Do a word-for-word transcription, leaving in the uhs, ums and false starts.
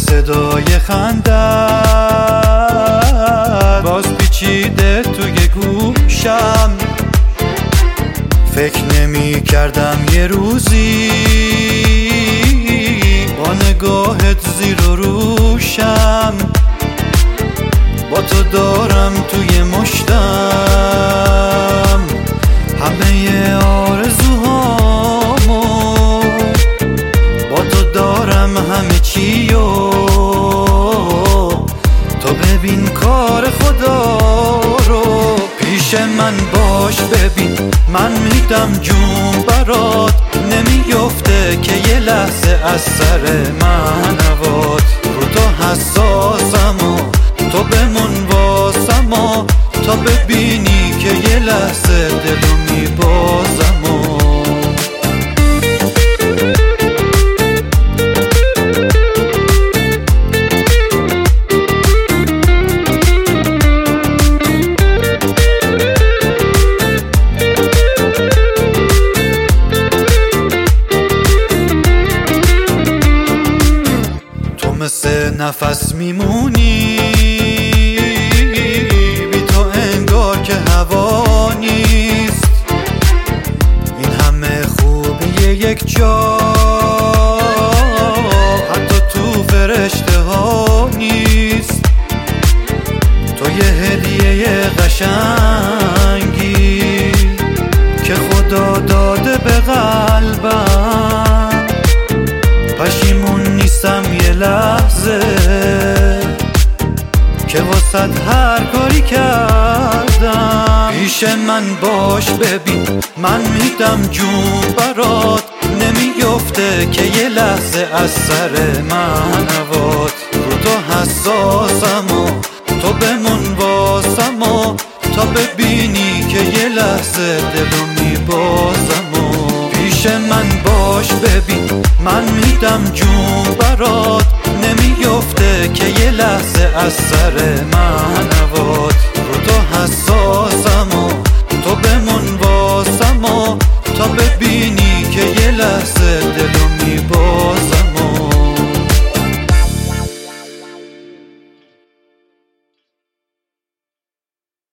صدای خندت باز پیچیده توی گوشم. فکر نمی کردم یه روزی با نگاهت زیر و روشم. با تو دارم توی مشتم همه آرزوهامو، با تو دارم همه چیو. تو ببین کار خدا رو، پیش من باش ببین من میدم جون برات. نمیفته که یه لحظه از سر من نواد. رو تو حساسم و تو بمون واسم و تا ببینی که یه لحظه دلو میبازم و مثل نفس میمونی بی تو انگار که هوا نیست. این همه خوبی یک جا حتی تو فرشته ها نیست. تو یه هدیه قشنگی که خدا داده به قلبم. پشیمون نیستم یه لحظه که واسد هر کاری کردم. پیش من باش ببین من میدم جون برات. نمیفته که یه لحظه از سر من نواد. رو تو حساسم و تو بمون واسم و تا ببینی که یه لحظه دلو میبازم و پیش من باش ببین من میدم جون برات. نمیفته که یه لحظه از سر من نواد.